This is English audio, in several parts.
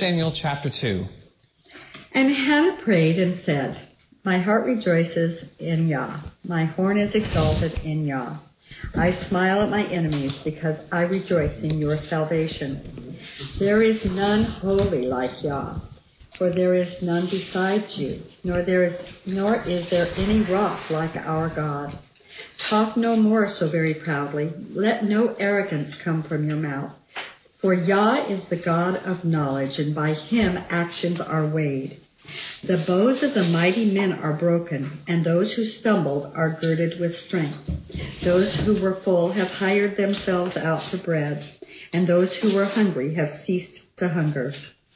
Samuel chapter 2. And Hannah prayed and said, My heart rejoices in Yah. My horn is exalted in Yah. I smile at my enemies because I rejoice in your salvation. There is none holy like Yah, for there is none besides you, nor is there any rock like our God. Talk no more so very proudly. Let no arrogance come from your mouth. For Yah is the God of knowledge, and by him actions are weighed. The bows of the mighty men are broken, and those who stumbled are girded with strength. Those who were full have hired themselves out for bread, and those who were hungry have ceased to hunger.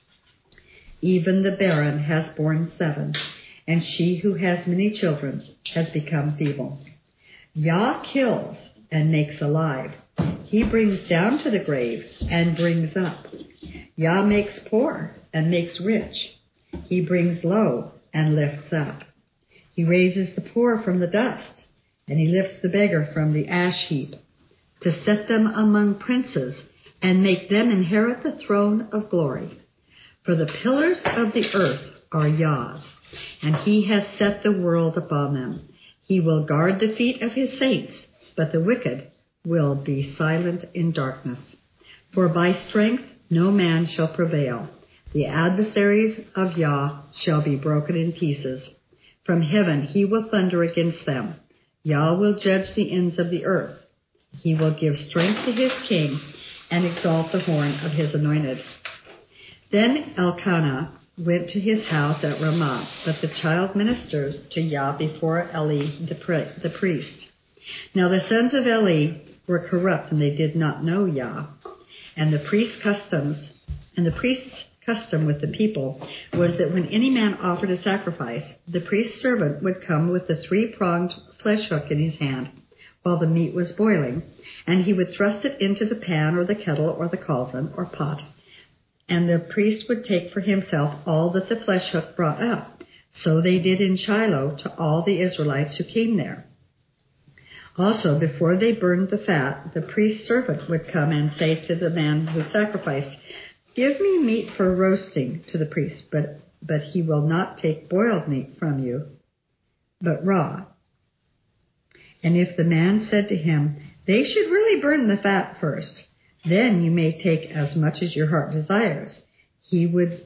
Even the barren has borne 7, and she who has many children has become feeble. Yah kills and makes alive. He brings down to the grave and brings up. Yah makes poor and makes rich. He brings low and lifts up. He raises the poor from the dust, and he lifts the beggar from the ash heap, to set them among princes and make them inherit the throne of glory. For the pillars of the earth are Yah's, and he has set the world upon them. He will guard the feet of his saints, but the wicked will be silent in darkness. For by strength no man shall prevail. The adversaries of Yah shall be broken in pieces. From heaven he will thunder against them. Yah will judge the ends of the earth. He will give strength to his king and exalt the horn of his anointed. Then Elkanah went to his house at Ramah, but the child ministered to Yah before Eli the priest. Now the sons of Eli were corrupt, and they did not know Yah. And the priest's custom with the people was that when any man offered a sacrifice, the priest's servant would come with the 3-pronged flesh hook in his hand while the meat was boiling, and he would thrust it into the pan or the kettle or the cauldron or pot, and the priest would take for himself all that the flesh hook brought up. So they did in Shiloh to all the Israelites who came there. Also, before they burned the fat, the priest's servant would come and say to the man who sacrificed, Give me meat for roasting to the priest, but he will not take boiled meat from you, but raw. And if the man said to him, They should really burn the fat first, then you may take as much as your heart desires, he would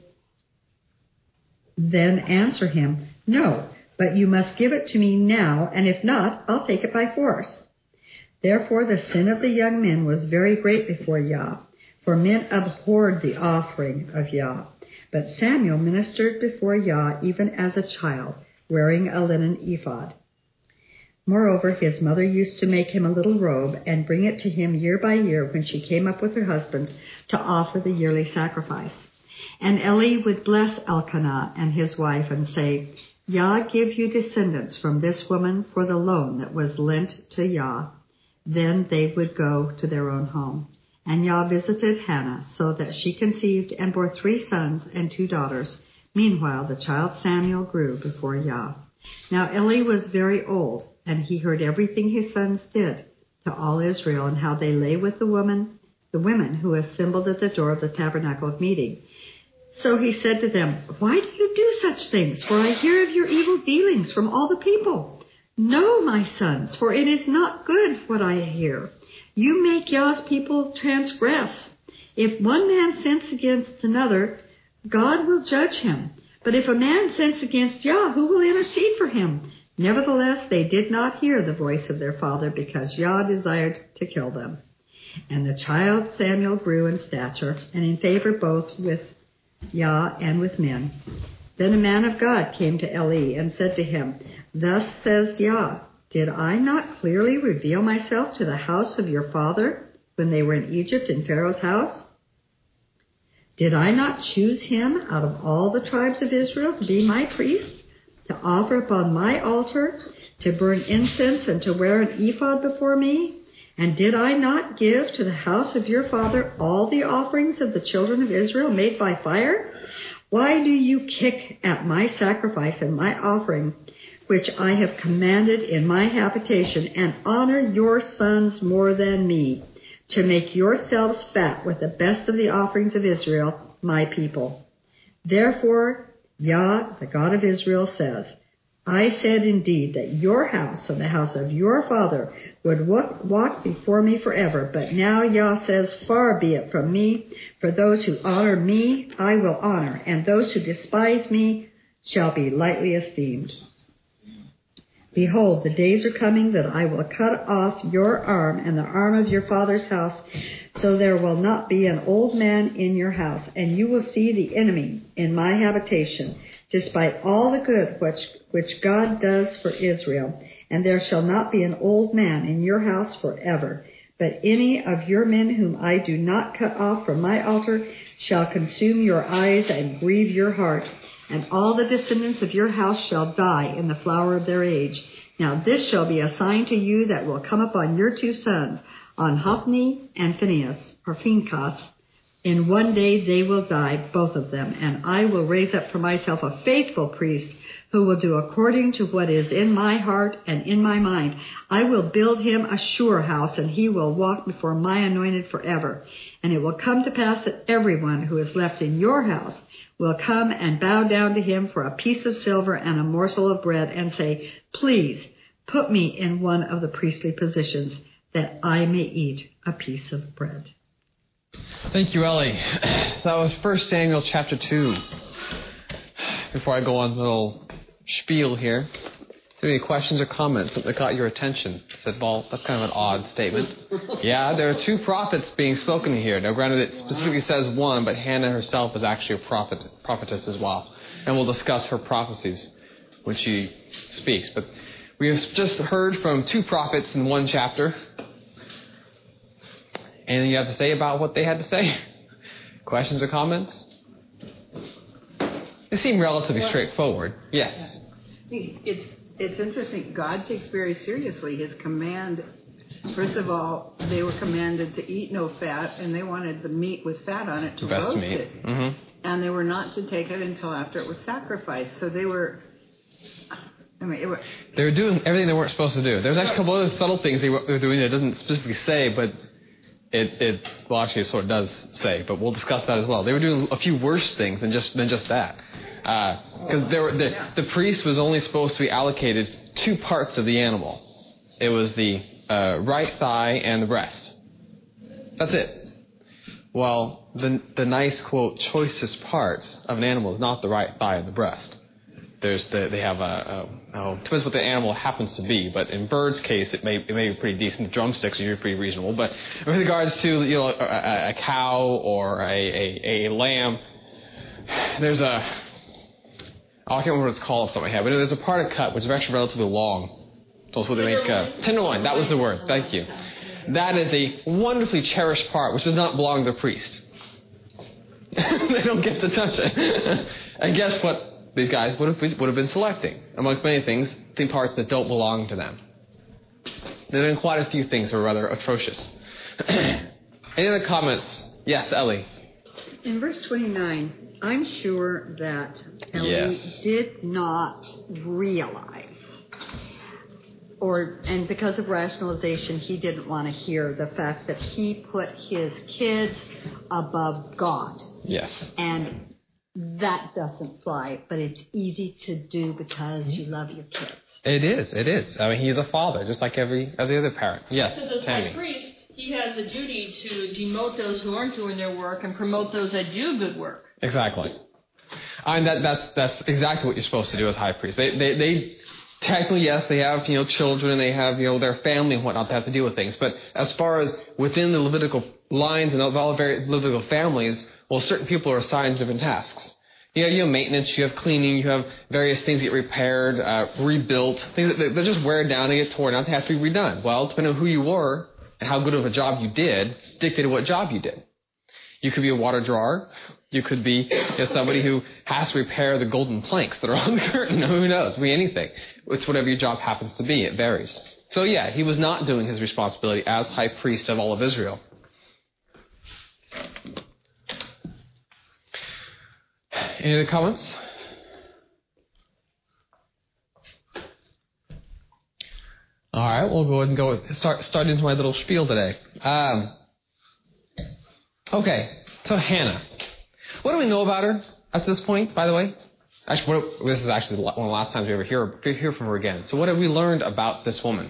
then answer him, No, but you must give it to me now, and if not, I'll take it by force. Therefore the sin of the young men was very great before Yah, for men abhorred the offering of Yah. But Samuel ministered before Yah even as a child, wearing a linen ephod. Moreover, his mother used to make him a little robe and bring it to him year by year when she came up with her husband to offer the yearly sacrifice. And Eli would bless Elkanah and his wife and say, Yah give you descendants from this woman for the loan that was lent to Yah. Then they would go to their own home. And Yah visited Hannah, so that she conceived and bore 3 sons and 2 daughters. Meanwhile, the child Samuel grew before Yah. Now Eli was very old, and he heard everything his sons did to all Israel, and how they lay with the women who assembled at the door of the tabernacle of meeting. So he said to them, Why do you do such things? For I hear of your evil dealings from all the people. No, my sons, for it is not good what I hear. You make Yah's people transgress. If one man sins against another, God will judge him. But if a man sins against Yah, who will intercede for him? Nevertheless, they did not hear the voice of their father, because Yah desired to kill them. And the child Samuel grew in stature and in favor both with Yah and with men. Then a man of God came to Eli and said to him, Thus says Yah, Did I not clearly reveal myself to the house of your father when they were in Egypt in Pharaoh's house? Did I not choose him out of all the tribes of Israel to be my priest, to offer upon my altar, to burn incense, and to wear an ephod before me? And did I not give to the house of your father all the offerings of the children of Israel made by fire? Why do you kick at my sacrifice and my offering, which I have commanded in my habitation, and honor your sons more than me, to make yourselves fat with the best of the offerings of Israel, my people? Therefore, Yah, the God of Israel, says, I said indeed that your house and the house of your father would walk before me forever. But now Yah says, far be it from me. For those who honor me, I will honor, and those who despise me shall be lightly esteemed. Behold, the days are coming that I will cut off your arm and the arm of your father's house, so there will not be an old man in your house, and you will see the enemy in my habitation, despite all the good which God does for Israel. And there shall not be an old man in your house forever. But any of your men whom I do not cut off from my altar shall consume your eyes and grieve your heart. And all the descendants of your house shall die in the flower of their age. Now this shall be a sign to you that will come upon your two sons, on Hophni and Phinehas. In one day they will die, both of them, and I will raise up for myself a faithful priest who will do according to what is in my heart and in my mind. I will build him a sure house, and he will walk before my anointed forever. And it will come to pass that everyone who is left in your house will come and bow down to him for a piece of silver and a morsel of bread and say, please put me in one of the priestly positions that I may eat a piece of bread. Thank you, Ellie. So that was 1 Samuel chapter 2. Before I go on a little spiel here, do you have any questions or comments that got your attention? I said, well, that's kind of an odd statement. Yeah, there are two prophets being spoken here. Now, granted, it specifically says one, but Hannah herself is actually a prophetess as well. And we'll discuss her prophecies when she speaks. But we have just heard from two prophets in one chapter. Anything you have to say about what they had to say? Questions or comments? They seem relatively straightforward. Yes. It's interesting. God takes very seriously his command. First of all, they were commanded to eat no fat, and they wanted the meat with fat on it to roast meat. it. Mm-hmm. And they were not to take it until after it was sacrificed. So they were... They were doing everything they weren't supposed to do. There's actually a couple other subtle things they were doing that it doesn't specifically say, but well, actually it sort of does say, but we'll discuss that as well. They were doing a few worse things than just that. Because the priest was only supposed to be allocated two parts of the animal. It was the right thigh and the breast. That's it. Well, the nice, quote, choicest parts of an animal is not the right thigh and the breast. They have depends what the animal happens to be, but in bird's case it may be pretty decent. The drumsticks are usually pretty reasonable, but with regards to a cow or a lamb, there's I can't remember what it's called off the top of my head, but there's a part of cut which is actually relatively long. That's what they make tenderloin. That was the word. Thank you. That is a wonderfully cherished part which does not belong to the priest. They don't get to touch it. And guess what? These guys would have been selecting, amongst many things, the parts that don't belong to them. There have been quite a few things that were rather atrocious. Any other comments? Yes, Ellie. In verse 29, I'm sure that Ellie did not realize, and because of rationalization, he didn't want to hear the fact that he put his kids above God. Yes. And that doesn't fly, but it's easy to do because you love your kids. It is. I mean, he's a father, just like every other parent. Yes, Because as Tammy. high priest, he has a duty to demote those who aren't doing their work and promote those that do good work. Exactly. And that's exactly what you're supposed to do as high priest. They technically, yes, they have children, they have their family and whatnot to have to deal with things. But as far as within the Levitical lines and all the various Levitical families, well, certain people are assigned different tasks. You have maintenance, you have cleaning, you have various things that get repaired, rebuilt, things that just wear down and get torn out, they have to be redone. Well, depending on who you were and how good of a job you did, dictated what job you did. You could be a water drawer. You could be somebody who has to repair the golden planks that are on the curtain. Who knows? It could be anything. It's whatever your job happens to be. It varies. So yeah, he was not doing his responsibility as high priest of all of Israel. Any other comments? All right, we'll go ahead and start into my little spiel today. Okay, so Hannah. What do we know about her? up to this point, by the way? Actually, this is actually one of the last times we ever hear from her again. So what have we learned about this woman?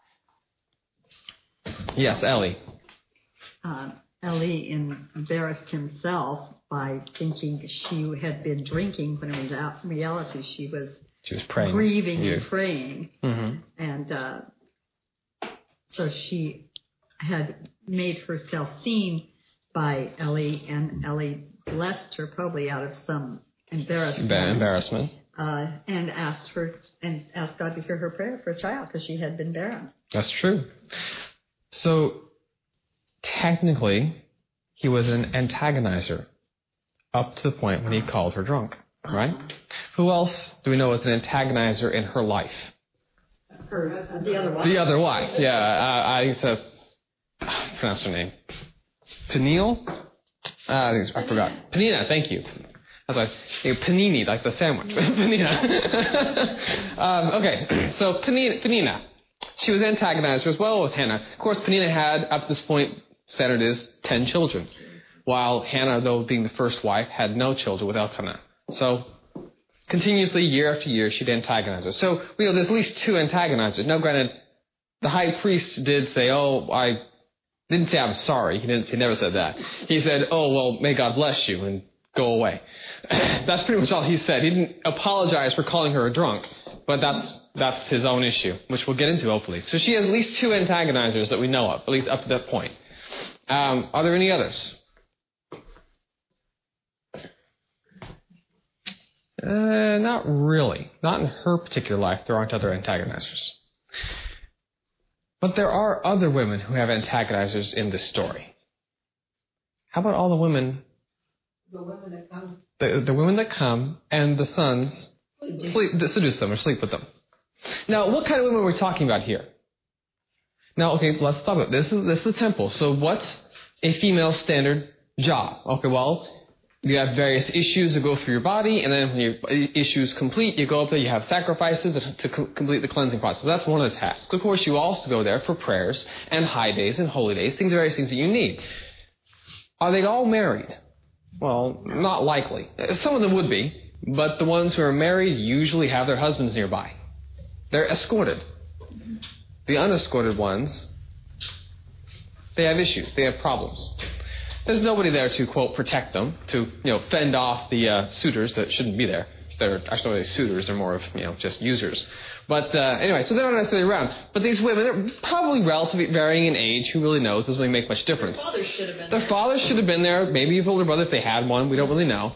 Yes, Ellie. Ellie embarrassed himself by thinking she had been drinking when in reality she was praying, grieving and praying. Mm-hmm. And so she had made herself seen by Ellie, and Ellie blessed her probably out of some embarrassment. And asked God to hear her prayer for a child because she had been barren. That's true. So technically, he was an antagonizer up to the point when he called her drunk, right? Who else do we know is an antagonizer in her life? The other wife. The other wife, yeah. I think it's pronounce her name. Peniel? I forgot. Penina, thank you. That's why panini, like the sandwich. Penina. Okay, so Penina. She was antagonized as well with Hannah. Of course, Penina had, up to this point, standard is 10 children. While Hannah, though being the first wife, had no children with Elkanah. So, continuously, year after year, she'd antagonize her. So, we know there's at least 2 antagonizers. Now, granted, the high priest did say, I didn't say I'm sorry. He never said that. He said, may God bless you, and go away. That's pretty much all he said. He didn't apologize for calling her a drunk, but that's his own issue, which we'll get into hopefully. So she has at least 2 antagonizers that we know of, at least up to that point. Are there any others? Not really. Not in her particular life. There aren't other antagonizers. But there are other women who have antagonizers in this story. How about all the women? The women that come. The women that come and the sons seduce them or sleep with them. Now, what kind of women are we talking about here? Now, okay, let's talk about this. This is the temple. So what's a female standard job? Okay, well, you have various issues that go through your body, and then when your issues complete, you go up there, you have sacrifices to complete the cleansing process. So that's one of the tasks. Of course, you also go there for prayers and high days and holy days, various things that you need. Are they all married? Well, not likely. Some of them would be, but the ones who are married usually have their husbands nearby. They're escorted. The unescorted ones, they have issues. They have problems. There's nobody there to, quote, protect them, to, fend off the suitors that shouldn't be there. They're actually suitors. They're more of, just users. But anyway, so they're not necessarily around. But these women, they're probably relatively varying in age. Who really knows? Doesn't really make much difference. Their fathers should have been there. Their fathers should have been there. Maybe an older brother if they had one. We don't really know.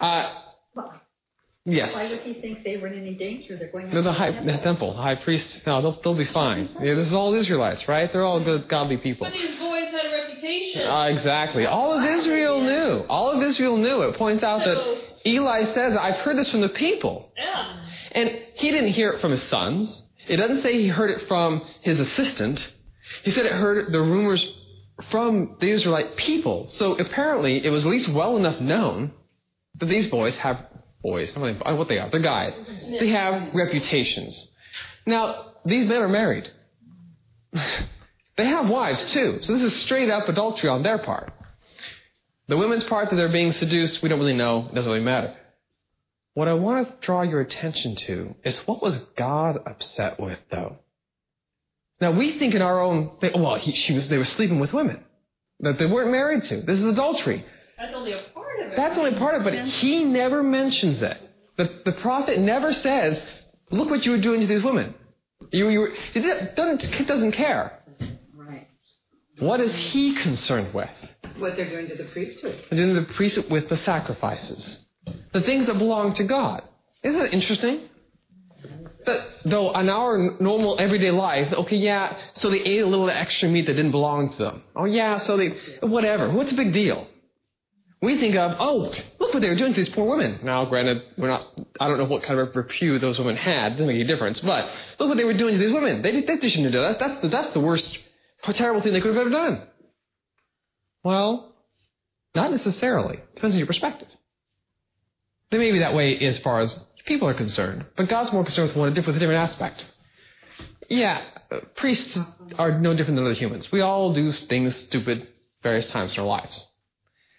Yes. Why would he think they were in any danger? They're going to the temple. The high priest, no, they'll be fine. This is all Israelites, right? They're all good, godly people. But these boys had a reputation. Exactly. All of Israel knew. All of Israel knew. It points out that Eli says, I've heard this from the people. Yeah. And he didn't hear it from his sons. It doesn't say he heard it from his assistant. He said it heard the rumors from the Israelite people. So apparently it was at least well enough known that these boys have what they are. They're guys. They have reputations. Now, these men are married. They have wives, too. So this is straight up adultery on their part. The women's part that they're being seduced, we don't really know. It doesn't really matter. What I want to draw your attention to is what was God upset with, though? Now, we think in our own thing, they were sleeping with women that they weren't married to. This is adultery. That's only a part of it. That's only part of it, but he never mentions it. The prophet never says, look what you were doing to these women. He doesn't care. Right. What is he concerned with? What they're doing to the priesthood. They're doing to the priesthood with the sacrifices. The things that belong to God. Isn't that interesting? Though in our normal everyday life, so they ate a little extra meat that didn't belong to them. Whatever. What's the big deal? We think of, look what they were doing to these poor women. Now, granted, I don't know what kind of repute those women had. It doesn't make any difference. But look what they were doing to these women. They shouldn't do that. That's the worst, terrible thing they could have ever done. Well, not necessarily. Depends on your perspective. They may be that way as far as people are concerned, but God's more concerned with a different aspect. Yeah, priests are no different than other humans. We all do things stupid various times in our lives.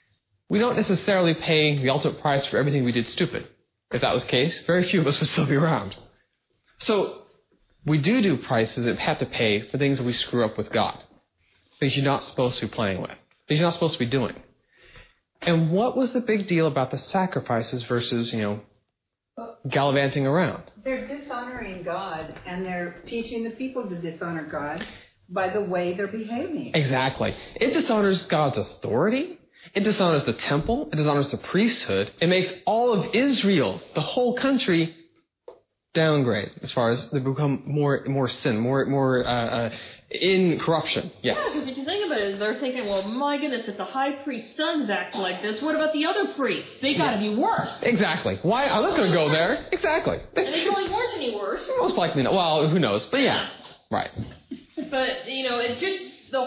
we don't necessarily pay the ultimate price for everything we did stupid. If that was the case, very few of us would still be around. So we do prices that have to pay for things that we screw up with God. Things you're not supposed to be playing with. Things you're not supposed to be doing. And what was the big deal about the sacrifices versus, gallivanting around? They're dishonoring God, and they're teaching the people to dishonor God by the way they're behaving. Exactly. It dishonors God's authority. It dishonors the temple. It dishonors the priesthood. It makes all of Israel, the whole country, downgrade as far as they become more sin, more in corruption. Yes. Yeah, because if you think about it, they're thinking, well, my goodness, if the high priest's sons act like this, what about the other priests? They got to be worse. Exactly. Why? I'm not going to go there. Exactly. And they probably weren't any worse. Most likely not. Well, who knows? But yeah. Right. But, it's just the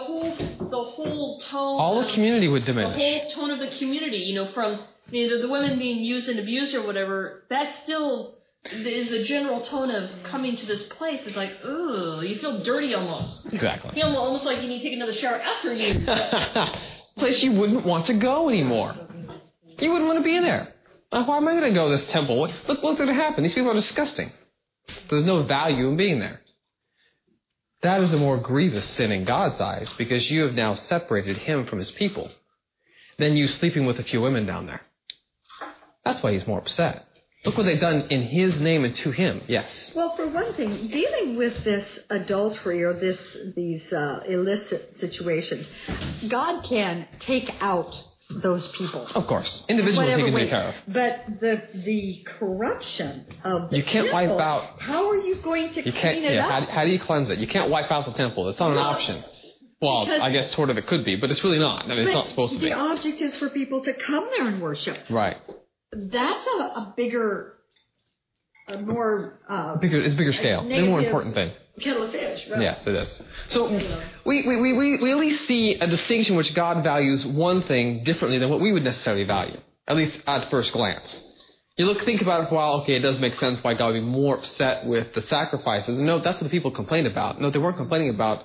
whole tone. All the community would diminish. The whole tone of the community, from the women being used and abused or whatever, that still is the general tone of coming to this place. It's like, ugh, you feel dirty almost. Exactly. You feel almost like you need to take another shower after you. Place you wouldn't want to go anymore. You wouldn't want to be there. Why am I going to go to this temple? What's going to happen? These people are disgusting. There's no value in being there. That is a more grievous sin in God's eyes because you have now separated him from his people than you sleeping with a few women down there. That's why he's more upset. Look what they've done in his name and to him. Yes. Well, for one thing, dealing with this adultery or these illicit situations, God can take out those people. Of course. Individuals he can take care of. But the corruption of the you can't temple, wipe out. How are you going to clean it up? How do you cleanse it? You can't wipe out the temple. It's not an option. Well, I guess sort of it could be, but it's really not. I mean, it's not supposed to be. The object is for people to come there and worship. Right. That's a bigger, more... It's bigger scale. It's a more important thing. Kettle of fish, right? Yes, it is. So we at least see a distinction which God values one thing differently than what we would necessarily value, at least at first glance. Think about it for a while, okay, it does make sense why God would be more upset with the sacrifices. And no, that's what the people complained about. No, they weren't complaining about,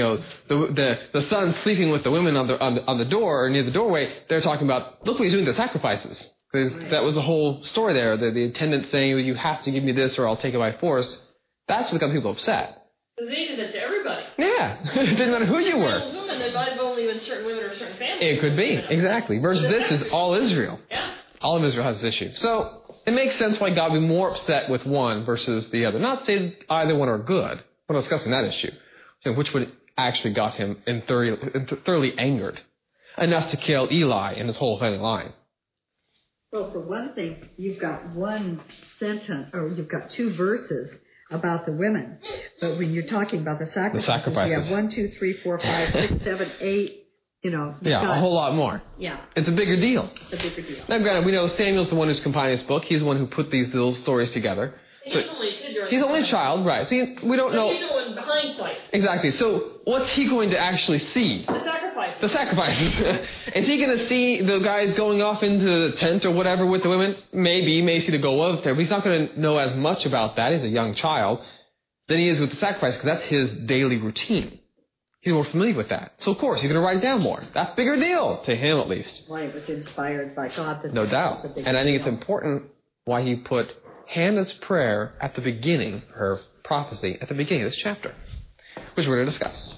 the son sleeping with the women on the door or near the doorway. They're talking about, look what he's doing to the sacrifices. That was the whole story there. The attendant saying, well, you have to give me this or I'll take it by force. That's what got people upset. They did it to everybody. Yeah. It didn't matter who you were. Women, it might have only been certain women or certain families. It could be. Exactly. Versus this is all Israel. Yeah. All of Israel has this issue. So it makes sense why God would be more upset with one versus the other. Not saying either one are good. We're not discussing that issue. Which would actually got him thoroughly angered enough to kill Eli and his whole family line. Well, for one thing, you've got one sentence, or you've got two verses about the women. But when you're talking about the sacrifices. You have 1, 2, 3, 4, 5, 6, 7, 8, a whole lot more. Yeah. It's a bigger deal. It's a bigger deal. Now, granted, we know Samuel's the one who's compiling this book. He's the one who put these little stories together. So he's only a child, right. So we don't know. He's in hindsight. Exactly. So what's he going to actually see? The sacrifices. Is he going to see the guys going off into the tent or whatever with the women? Maybe. He may see the go of there. But he's not going to know as much about that. He's a young child. Than he is with the sacrifice because that's his daily routine. He's more familiar with that. So, of course, he's going to write it down more. That's a bigger deal to him, at least. Well, it was inspired by God. No doubt. And I think it's important why he put Hannah's prayer at the beginning, her prophecy, at the beginning of this chapter, which we're going to discuss.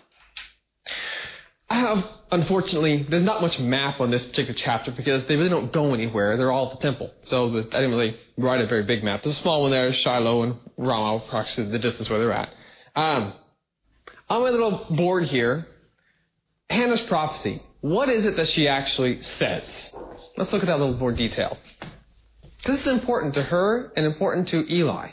Unfortunately, there's not much map on this particular chapter because they really don't go anywhere. They're all at the temple. So I didn't really write a very big map. There's a small one there, Shiloh and Ramah, approximately the distance where they're at. On my little board here, Hannah's prophecy. What is it that she actually says? Let's look at that a little more detail. This is important to her and important to Eli.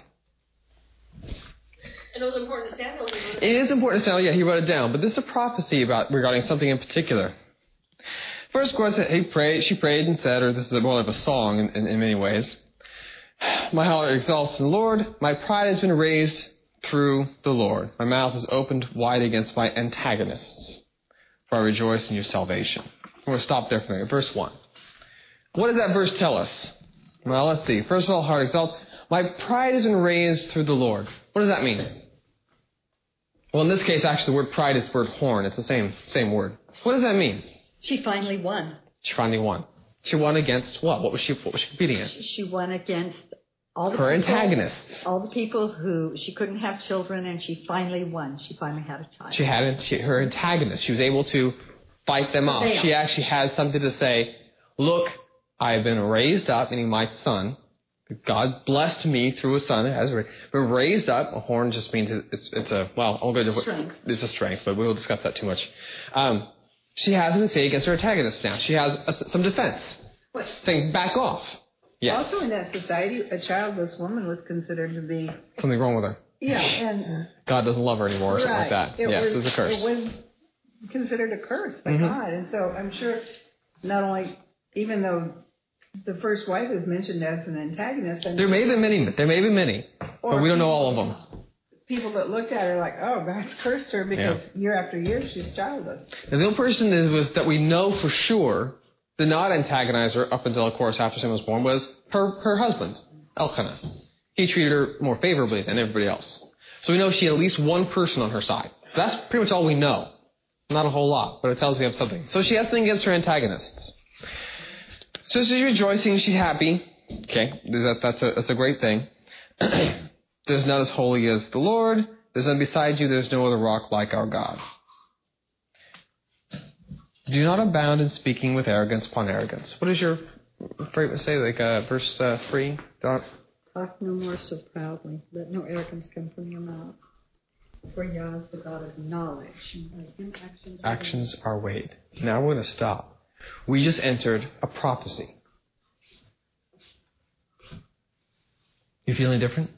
And it was important to Samuel. It is important to Samuel. Yeah, he wrote it down. But this is a prophecy regarding something in particular. First, God said, she prayed and said, or this is more of a song in many ways. My heart exalts in the Lord. My pride has been raised through the Lord. My mouth is opened wide against my antagonists. For I rejoice in your salvation. I'm going to stop there for a minute. Verse 1. What does that verse tell us? Well, let's see. First of all, heart exalts. My pride has been raised through the Lord. What does that mean? Well, in this case, actually, the word pride is the word horn. It's the same word. What does that mean? She finally won. She finally won. She won against what? What was she competing in? She won against all the Her people, antagonists. all the people who she couldn't have children, and she finally won. She finally had a child. She had her antagonists. She was able to fight them off. She actually had something to say. Look, I have been raised up, meaning my son. God blessed me through a son. It has been raised up. A horn just means it's a strength, but we will discuss that too much. She has something to say against her antagonists now. She has some defense. What? Saying, back off. Yes. Also in that society, a childless woman was considered to be... Something wrong with her. Yeah, and... God doesn't love her anymore or something like that. Yes, it's a curse. It was considered a curse by God. And so I'm sure not only... Even though the first wife is mentioned as an antagonist... There may have been many, but we don't know all of them. People that looked at her like, oh, God's cursed her because year after year she's childless. And the only person that we know for sure did not antagonize her up until, of course, after Samuel was born was her husband, Elkanah. He treated her more favorably than everybody else. So we know she had at least one person on her side. That's pretty much all we know. Not a whole lot, but it tells us we have something. So she has something against her antagonists. So she's rejoicing, she's happy. Okay, that's a great thing. There's none as holy as the Lord. There's none beside you. There's no other rock like our God. Do not abound in speaking with arrogance upon arrogance. What does your favorite say? Like verse 3? Talk no more so proudly. Let no arrogance come from your mouth. For Yah is the God of knowledge. Actions are weighed. Now we're going to stop. We just entered a prophecy. You feeling different?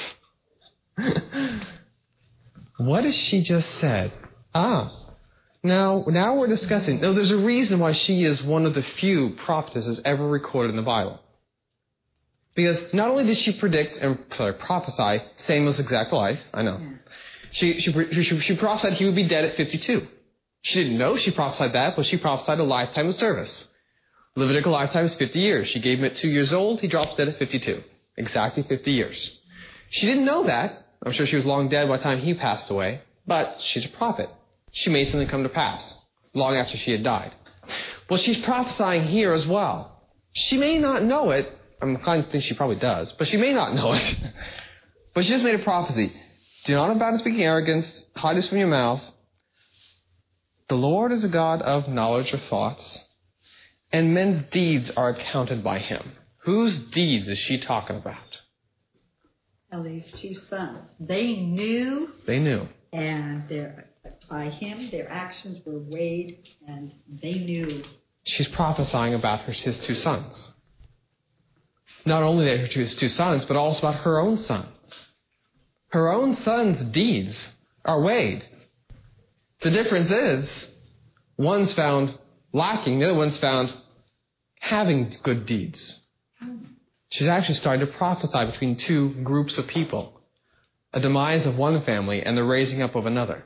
What has she just said? Now we're discussing. No, there's a reason why she is one of the few prophetesses ever recorded in the Bible. Because not only did she predict and prophesy Samuel's exact life, I know. She prophesied he would be dead at 52. She didn't know she prophesied that, but she prophesied a lifetime of service. Levitical lifetime is 50 years. She gave him at 2 years old. He drops dead at 52. Exactly 50 years. She didn't know that. I'm sure she was long dead by the time he passed away. But she's a prophet. She made something come to pass long after she had died. Well, she's prophesying here as well. She may not know it. I'm inclined to think she probably does, but she may not know it. But she just made a prophecy. Do not abound in speaking arrogance. Hide this from your mouth. The Lord is a God of knowledge or thoughts, and men's deeds are accounted by him. Whose deeds is she talking about? Eli's two sons. They knew. And by him, their actions were weighed, and they knew. She's prophesying about his two sons. Not only that his two sons, but also about her own son. Her own son's deeds are weighed. The difference is, one's found lacking, the other one's found having good deeds. She's actually starting to prophesy between two groups of people. A demise of one family and the raising up of another.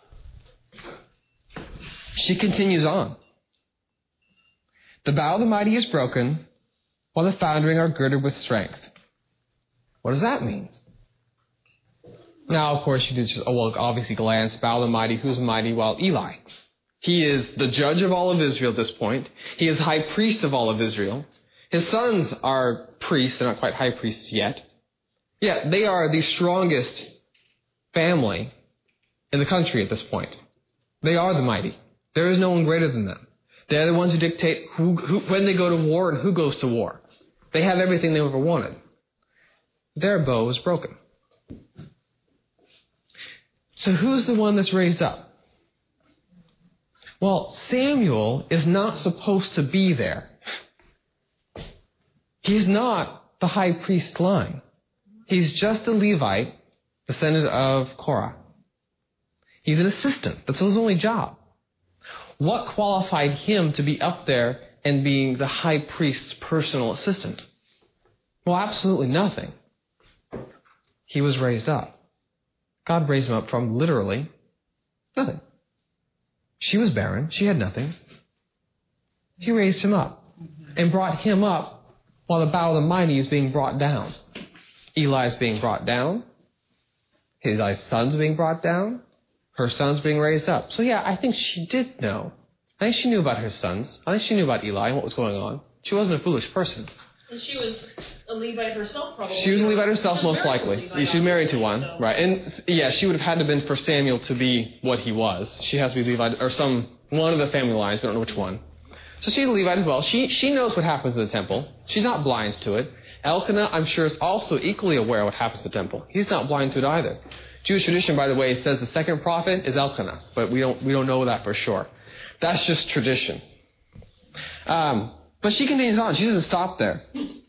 She continues on. The bow of the mighty is broken, while the foundering are girded with strength. What does that mean? Now, of course, you did just, obviously glance, bow of the mighty, who's mighty? Well, Eli. He is the judge of all of Israel at this point. He is high priest of all of Israel. His sons are priests. They're not quite high priests yet. Yeah, they are the strongest family in the country at this point. They are the mighty. There is no one greater than them. They're the ones who dictate when they go to war and who goes to war. They have everything they ever wanted. Their bow is broken. So who's the one that's raised up? Well, Samuel is not supposed to be there. He's not the high priest line. He's just a Levite, descendant of Korah. He's an assistant. That's his only job. What qualified him to be up there and being the high priest's personal assistant? Well, absolutely nothing. He was raised up. God raised him up from literally nothing. She was barren. She had nothing. He raised him up and brought him up while the bow of the mighty is being brought down. Eli is being brought down. Eli's son's being brought down. Her son's being raised up. So yeah, I think she did know. I think she knew about her sons. I think she knew about Eli and what was going on. She wasn't a foolish person. And she was a Levite herself, probably. She was a Levite herself, most likely. She was married to one, so. right? And yeah, she would have had to have been for Samuel to be what he was. She has to be Levite, or one of the family lines, we don't know which one. So she's a Levite as well. She knows what happens in the temple. She's not blind to it. Elkanah, I'm sure, is also equally aware of what happens in the temple. He's not blind to it either. Jewish tradition, by the way, says the second prophet is Elkanah, but we don't know that for sure. That's just tradition. But she continues on. She doesn't stop there.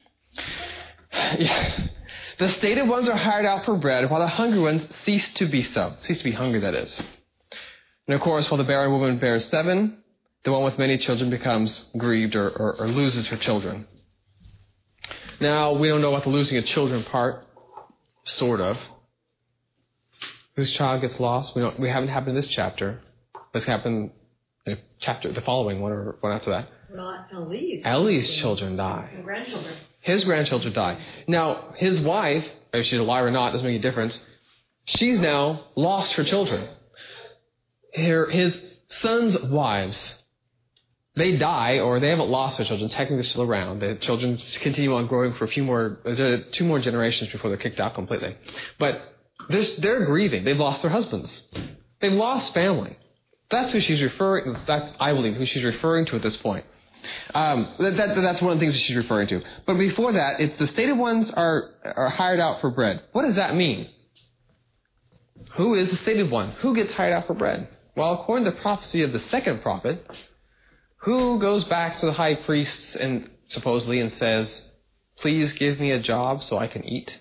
Yeah. The stated ones are hired out for bread, while the hungry ones cease to be so. Cease to be hungry, that is. And of course, while the barren woman bears 7, the one with many children becomes grieved or loses her children. Now, we don't know about the losing of children part, sort of. Whose child gets lost? We haven't happened in this chapter. It's happened in the following one or one after that. Well, Eli's children die. Grandchildren. His grandchildren die. Now, his wife, if she's alive or not, doesn't make a difference. She's now lost her children. His sons' wives, they die, or they haven't lost their children. Technically, they're still around. The children continue on growing for 2 more generations before they're kicked out completely. But they're grieving. They've lost their husbands. They've lost family. That's who she's referring. That's, I believe, who she's referring to at this point. That's one of the things that she's referring to. But before that, it's the stated ones are hired out for bread. What does that mean? Who is the stated one? Who gets hired out for bread? Well, according to the prophecy of the second prophet, who goes back to the high priests and supposedly and says, "Please give me a job so I can eat"?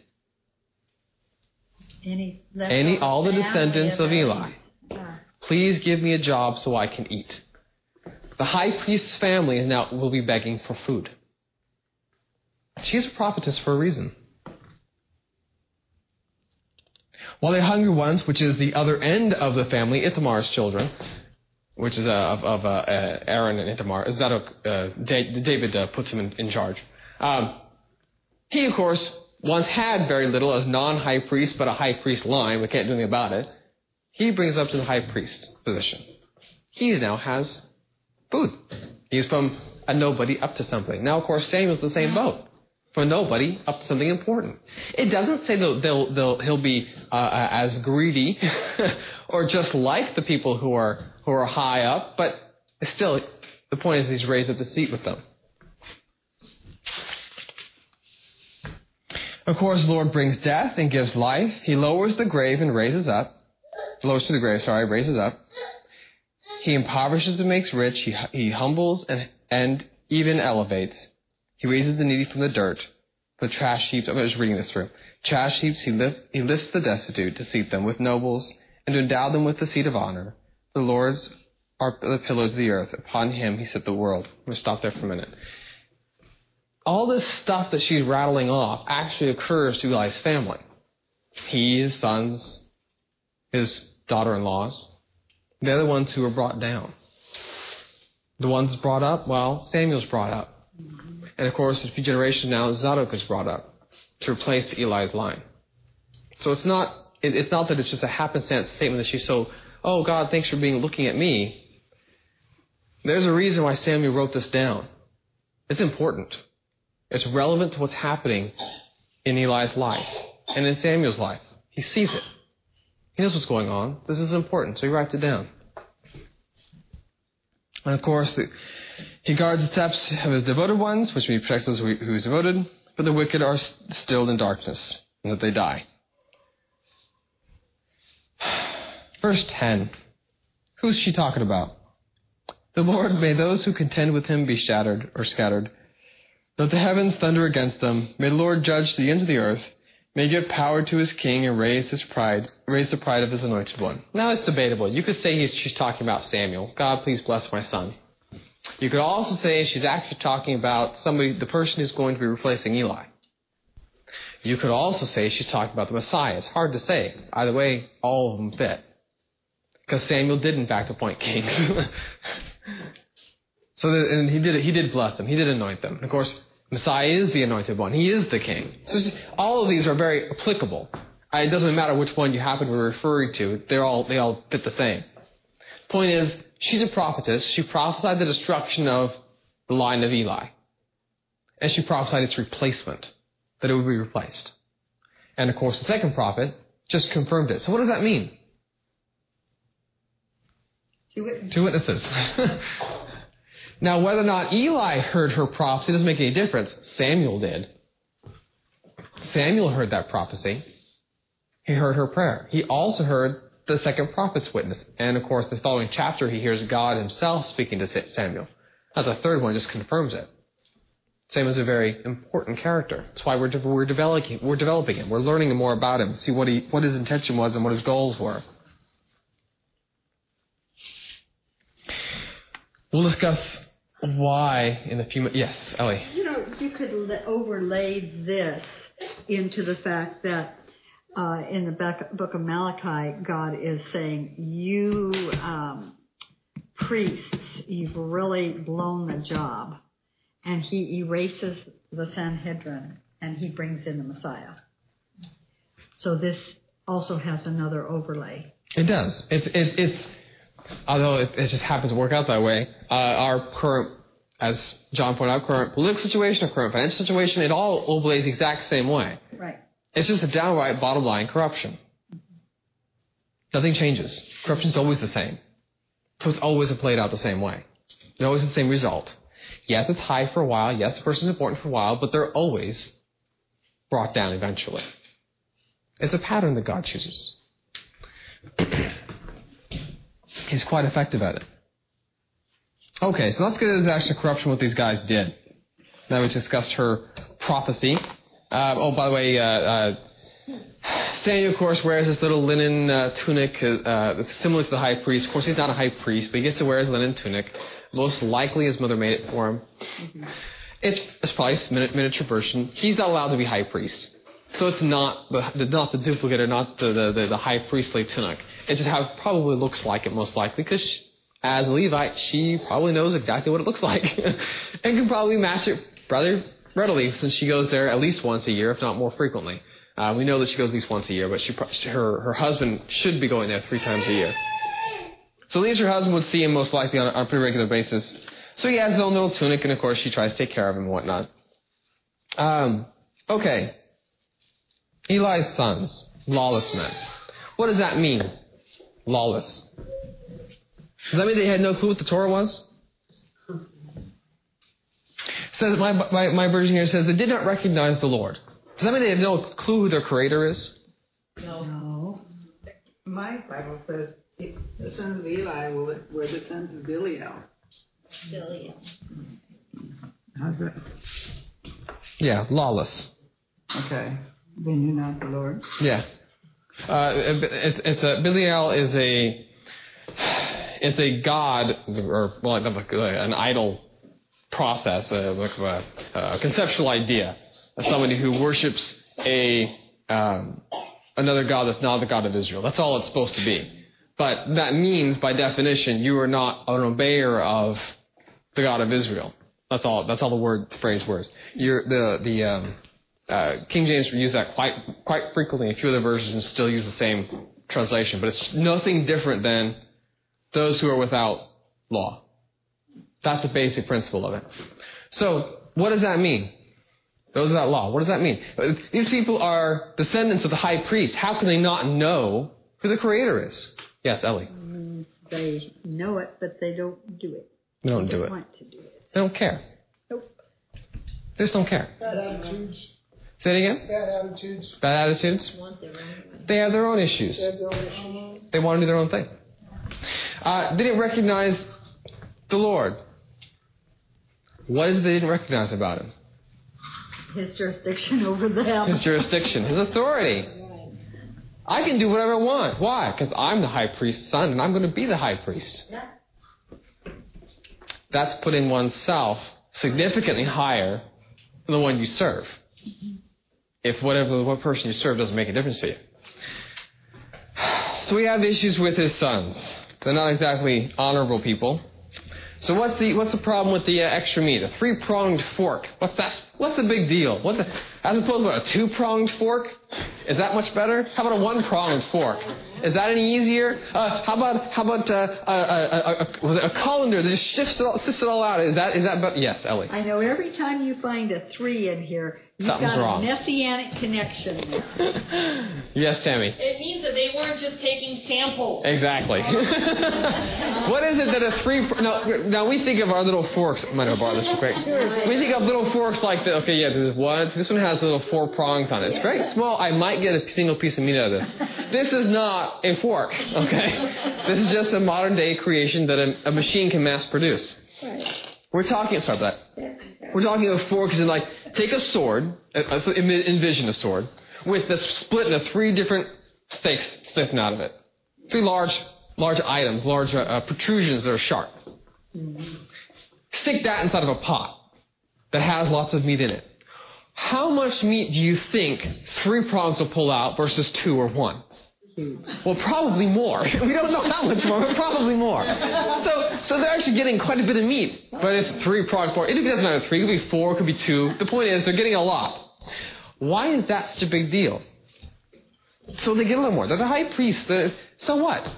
All the descendants of Eli. Please give me a job so I can eat. The high priest's family will be begging for food. She's a prophetess for a reason. While the hungry ones, which is the other end of the family, Ithamar's children, which is of Aaron and Ithamar, Zadok, David puts him in charge. He, of course, once had very little as non-high priest, but a high priest line. We can't do anything about it. He brings up to the high priest position. He now has food. He's from a nobody up to something. Now, of course, Samuel's the same boat. From nobody up to something important. It doesn't say he'll be as greedy or just like the people who are high up, but still, the point is he's raised up to seat with them. Of course, the Lord brings death and gives life. He lowers the grave and raises up. Raises up. He impoverishes and makes rich. He humbles and even elevates. He raises the needy from the dirt. The trash heaps, I'm just reading this through. Trash heaps, he lifts the destitute to seat them with nobles and to endow them with the seat of honor. The Lord's are the pillars of the earth. Upon him he set the world. I'm going to stop there for a minute. All this stuff that she's rattling off actually occurs to Eli's family. He, his sons, his daughter-in-laws, they're the ones who are brought down. The ones brought up, well, Samuel's brought up. And of course, a few generations now, Zadok is brought up to replace Eli's line. So it's not that it's just a happenstance statement that she's so, "Oh God, thanks for looking at me." There's a reason why Samuel wrote this down. It's important. It's relevant to what's happening in Eli's life and in Samuel's life. He sees it. He knows what's going on. This is important, so he writes it down. And of course, he guards the steps of his devoted ones, which means protects those who is devoted, but the wicked are stilled in darkness, and that they die. Verse 10. Who's she talking about? The Lord, may those who contend with him be shattered or scattered. Let the heavens thunder against them. May the Lord judge the ends of the earth. May he give power to his king and raise the pride of his anointed one. Now it's debatable. You could say she's talking about Samuel. God, please bless my son. You could also say she's actually talking about the person who's going to be replacing Eli. You could also say she's talking about the Messiah. It's hard to say. Either way, all of them fit. Because Samuel did in fact appoint kings. And he did bless them. He did anoint them. And of course, Messiah is the anointed one. He is the king. So all of these are very applicable. It doesn't matter which one you happen to be referring to. They all fit the same. Point is, she's a prophetess. She prophesied the destruction of the line of Eli. And she prophesied its replacement, that it would be replaced. And of course, the second prophet just confirmed it. So what does that mean? Two witnesses. Now, whether or not Eli heard her prophecy doesn't make any difference. Samuel did. Samuel heard that prophecy. He heard her prayer. He also heard the second prophet's witness. And of course, the following chapter, he hears God himself speaking to Samuel. That's a third one, just confirms it. Samuel's a very important character. That's why we're developing him. We're learning more about him, see what his intention was and what his goals were. We'll discuss why in a few minutes. Yes, Ellie. You could overlay this into the fact that in the book of Malachi, God is saying, you priests, you've really blown the job. And he erases the Sanhedrin and he brings in the Messiah. So this also has another overlay. It does. It's although it just happens to work out that way, our current, as John pointed out, current political situation, our current financial situation, it all overlays the exact same way. Right. It's just a downright bottom line corruption. Nothing changes. Corruption is always the same. So it's always played out the same way. It's always the same result. Yes, it's high for a while. Yes, the person's important for a while, but they're always brought down eventually. It's a pattern that God chooses. He's quite effective at it. Okay, so let's get into the actual corruption, what these guys did. Now we discussed her prophecy. By the way, Samuel, of course, wears this little linen tunic similar to the high priest. Of course, he's not a high priest, but he gets to wear his linen tunic. Most likely his mother made it for him. Mm-hmm. It's probably a miniature version. He's not allowed to be high priest. So it's not the duplicate or not the high priestly tunic. It's just how it probably looks like it, most likely, because as a Levite, she probably knows exactly what it looks like and can probably match it rather readily since she goes there at least once a year, if not more frequently. We know that she goes at least once a year, but her husband should be going there 3 times a year. So at least her husband would see him most likely on a pretty regular basis. So he has his own little tunic, and of course she tries to take care of him and whatnot. Okay. Eli's sons, lawless men. What does that mean? Lawless. Does that mean they had no clue what the Torah was? It says, my version here says they did not recognize the Lord. Does that mean they have no clue who their creator is? No. My Bible says the sons of Eli were the sons of Belial. How's that? Yeah, lawless. Okay. They knew not the Lord. Yeah. Belial is a god, or an idol process, a conceptual idea of somebody who worships another god that's not the God of Israel. That's all it's supposed to be. But that means, by definition, you are not an obeyer of the God of Israel. That's all the phrase words. King James use that quite frequently. A few other versions still use the same translation, but it's nothing different than those who are without law. That's the basic principle of it. So, what does that mean? Those without law. What does that mean? These people are descendants of the high priest. How can they not know who the Creator is? Yes, Ellie. They know it, but they don't do it. They don't do it. They want to do it. They don't care. Nope. They just don't care. Bad attitudes. Say it again? Bad attitudes. Bad attitudes? They have their own issues. They want to do their own thing. They didn't recognize the Lord. What is it they didn't recognize about Him? His jurisdiction over them. His jurisdiction. His authority. I can do whatever I want. Why? Because I'm the high priest's son and I'm going to be the high priest. Yeah. That's putting oneself significantly higher than the one you serve. If what person you serve doesn't make a difference to you. So we have issues with his sons. They're not exactly honorable people. So what's the problem with the extra meat? A 3-pronged fork. What's the big deal? As opposed to a 2-pronged fork? Is that much better? How about a 1-pronged fork? Is that any easier? How about a colander that just sifts it all out? Is that better? Yes, Ellie. I know every time you find a 3 in here, you've Something's got wrong. a messianic connection there. Yes, Tammy. It means that they weren't just taking samples. Exactly. What is it that a 3... Now we think of our little forks. I might have borrowed this. Great. We think of little forks like this. Okay, yeah, this one has little 4 prongs on it. It's very small. I might get a single piece of meat out of this. This is not a fork, okay? This is just a modern day creation that a machine can mass produce. Right. We're talking about a fork as in like, take a sword, envision a sword, with the split into 3 different steaks sticking out of it. 3 large items, large protrusions that are sharp. Stick that inside of a pot that has lots of meat in it. How much meat do you think 3 prongs will pull out versus 2 or 1? Well, probably more. We don't know how much more, but probably more. So they're actually getting quite a bit of meat. But it's 3-pronged fork. It doesn't matter 3. It could be 4. It could be 2. The point is they're getting a lot. Why is that such a big deal? So they get a little more. They're the high priest. So what?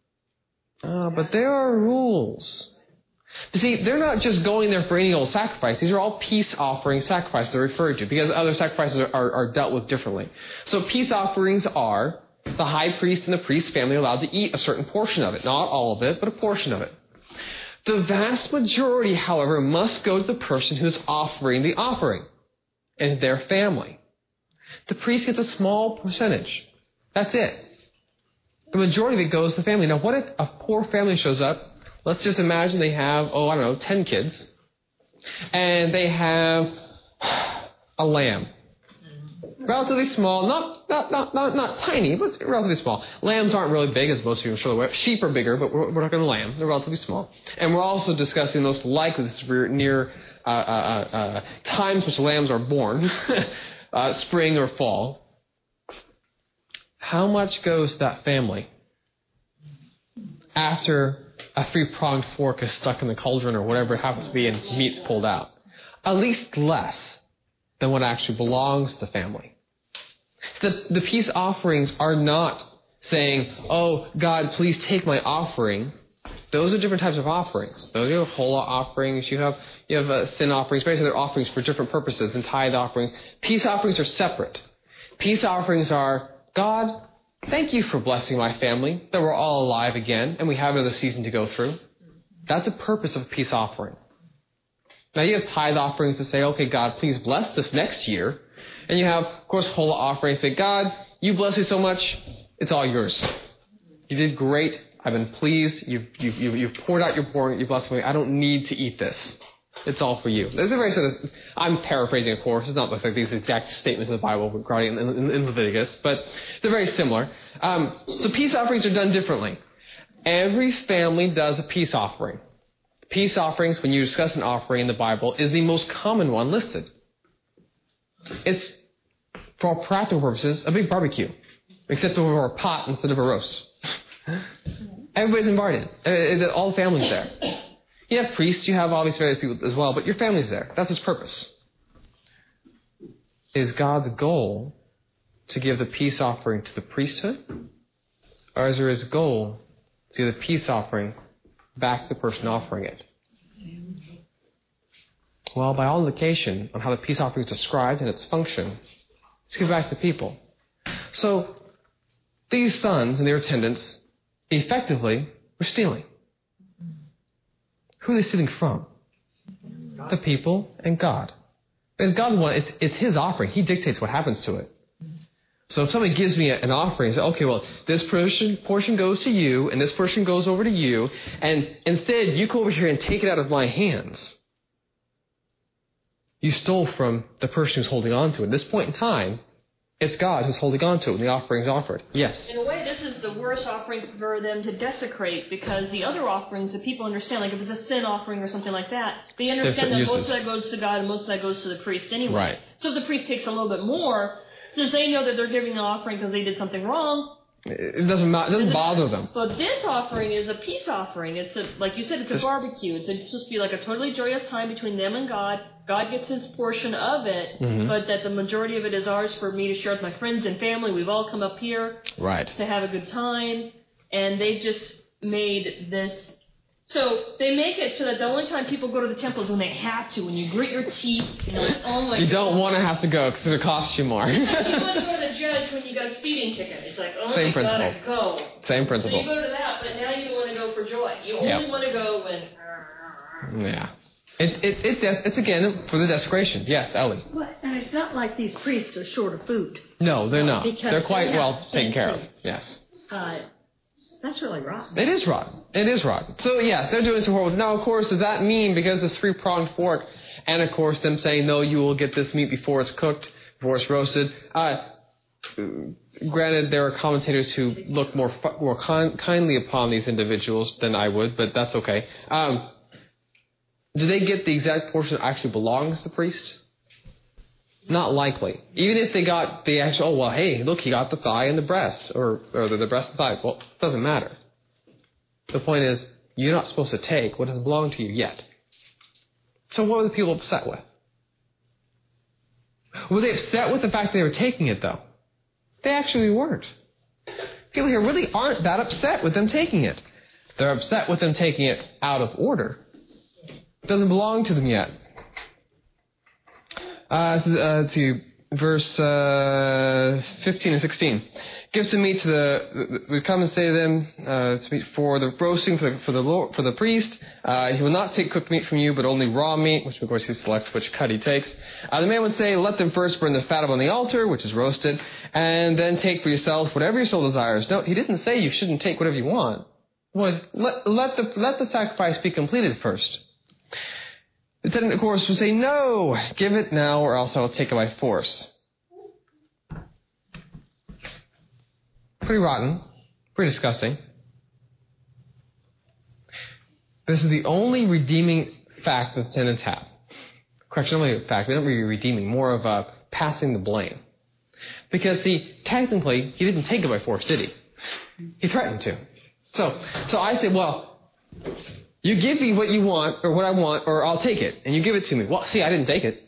But there are rules. You see, they're not just going there for any old sacrifice. These are all peace offering sacrifices they're referred to because other sacrifices are dealt with differently. So peace offerings are the high priest and the priest's family allowed to eat a certain portion of it. Not all of it, but a portion of it. The vast majority, however, must go to the person who's offering the offering and their family. The priest gets a small percentage. That's it. The majority of it goes to the family. Now, what if a poor family shows up? Let's just imagine they have, 10 kids. And they have a lamb. Relatively small, not tiny, but relatively small. Lambs aren't really big, as most of you are sure aware. Sheep are bigger, but we're talking lamb. They're relatively small. And we're also discussing most likely near times which lambs are born, spring or fall. How much goes to that family after a 3-pronged fork is stuck in the cauldron or whatever it happens to be and meat's pulled out? At least less than what actually belongs to the family. The peace offerings are not saying, oh, God, please take my offering. Those are different types of offerings. Those are whole offerings. You have sin offerings, various other offerings for different purposes, and tithe offerings. Peace offerings are separate. Peace offerings are, God, thank you for blessing my family, that we're all alive again, and we have another season to go through. That's the purpose of a peace offering. Now you have tithe offerings that say, okay, God, please bless this next year. And you have, of course, whole offerings that say, God, you bless me so much, it's all yours. You did great. I've been pleased. You've poured out your pouring. You blessed me. I don't need to eat this. It's all for you. There's a very sort of, I'm paraphrasing, of course. It's not like these exact statements in the Bible regarding in Leviticus, but they're very similar. So peace offerings are done differently. Every family does a peace offering. Peace offerings, when you discuss an offering in the Bible, is the most common one listed. It's, for all practical purposes, a big barbecue, except over a pot instead of a roast. Everybody's invited. All the families there. You have priests, you have all these various people as well, but your family's there. That's its purpose. Is God's goal to give the peace offering to the priesthood? Or is there his goal to give the peace offering back to the person offering it? Well, by all indication on how the peace offering is described and its function, it's given back to the people. So these sons and their attendants effectively were stealing. Who are they stealing from? The people and God. Because God, it's his offering. He dictates what happens to it. So if somebody gives me an offering and says, okay, well, this portion goes to you, and this portion goes over to you, and instead you go over here and take it out of my hands. You stole from the person who's holding on to it. At this point in time, it's God who's holding on to it when the offering is offered. Yes? In a way, this is the worst offering for them to desecrate, because the other offerings that people understand, like if it's a sin offering or something like that, they understand that most of that goes to God and most of that goes to the priest anyway. Right. So if the priest takes a little bit more, since they know that they're giving the offering because they did something wrong, It doesn't bother them. But this offering is a peace offering. It's like you said, it's a barbecue. It's supposed to be like a totally joyous time between them and God. God gets his portion of it, but that the majority of it is ours for me to share with my friends and family. We've all come up here to have a good time, and they've just made this. So they make it so that the only time people go to the temple is when they have to, when you grit your teeth. Oh my you don't want to have to go because it'll cost you more. You want to go to the judge when you got a speeding ticket. It's like, oh, you gotta go. Same principle. So you go to that, but now you don't want to go for joy. You only want to go when... Yeah. It's again for the desecration. Yes, Ellie. Well, and it's not like these priests are short of food. No, they're not. They're quite well taken care of. Yes. That's really rotten. It is rotten. It is rotten. So, yes, they're doing some horrible... Now, of course, does that mean because it's three-pronged fork, and, of course, them saying, no, you will get this meat before it's cooked, before it's roasted. Granted, there are commentators who look more kindly upon these individuals than I would, but that's okay. Do they get the exact portion that actually belongs to the priest? Not likely. Even if they got the actual, hey, look, he got the thigh and the breast, or the breast and thigh. Well, it doesn't matter. The point is, you're not supposed to take what doesn't belong to you yet. So what were the people upset with? Were they upset with the fact that they were taking it, though? They actually weren't. People here really aren't that upset with them taking it. They're upset with them taking it out of order. It doesn't belong to them yet. To verse 15 and 16. Give some meat we come and say to them, to meat for the roasting for the priest. He will not take cooked meat from you, but only raw meat, which of course he selects which cut he takes. The man would say, let them first burn the fat upon the altar, which is roasted, and then take for yourselves whatever your soul desires. No, he didn't say you shouldn't take whatever you want. It was let the sacrifice be completed first. The attendant, of course, would say, no, give it now or else I will take it by force. Pretty rotten. Pretty disgusting. This is the only redeeming fact that the attendants have. Correction, not only a fact, they don't really redeeming, more of a passing the blame. Because, technically, he didn't take it by force, did he? He threatened to. So I say, you give me what you want, or what I want, or I'll take it. And you give it to me. Well, see, I didn't take it.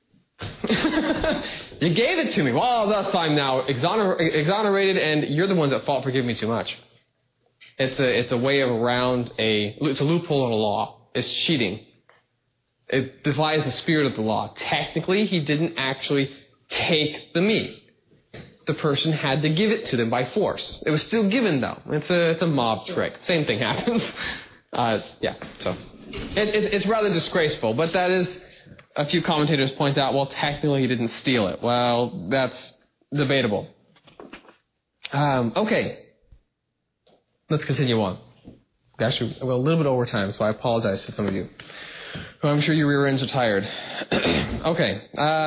You gave it to me. Well, thus I'm now exonerated, and you're the ones at fault for giving me too much. It's a way around it's a loophole in a law. It's cheating. It defies the spirit of the law. Technically, he didn't actually take the meat. The person had to give it to them by force. It was still given, though. It's a mob trick. Same thing happens. So it's rather disgraceful, but that is, a few commentators point out, technically he didn't steal it. Well, that's debatable. Okay. Let's continue on. Actually, we're a little bit over time, so I apologize to some of you. I'm sure your rear ends are tired. Okay.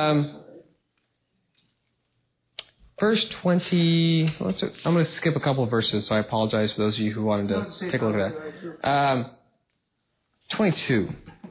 Verse 20, I'm going to skip a couple of verses, so I apologize for those of you who wanted to take a look at that. 22.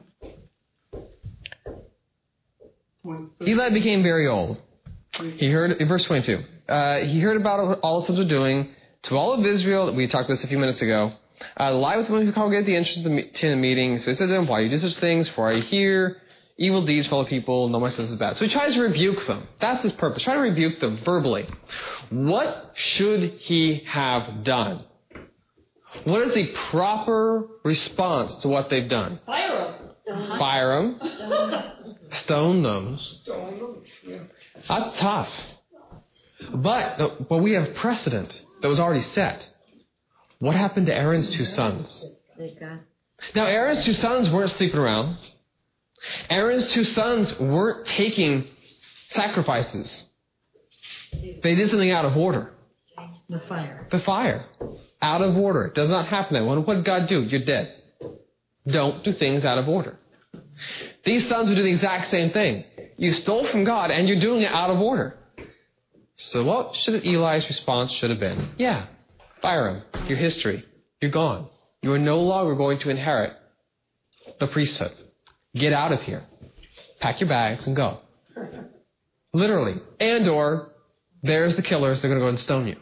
Eli became very old. He heard, in verse 22, he heard about all the sons were doing. To all of Israel, we talked about this a few minutes ago, lie with the women who congregate the entrance to the meeting. So he said to them, why you do such things? For I hear evil deeds for other people. No one says it's bad. So he tries to rebuke them. That's his purpose. Try to rebuke them verbally. What should he have done? What is the proper response to what they've done? Fire them. Fire them. Stone them. That's tough. But we have precedent that was already set. What happened to Aaron's two sons? Now, Aaron's two sons weren't sleeping around. Aaron's two sons weren't taking sacrifices. They did something out of order. The fire. The fire. Out of order. It does not happen that way. What did God do? You're dead. Don't do things out of order. These sons would do the exact same thing. You stole from God and you're doing it out of order. So what should Eli's response should have been? Yeah, fire him. Your history. You're gone. You are no longer going to inherit the priesthood. Get out of here. Pack your bags and go. Literally. And or, there's the killers. They're going to go and stone you.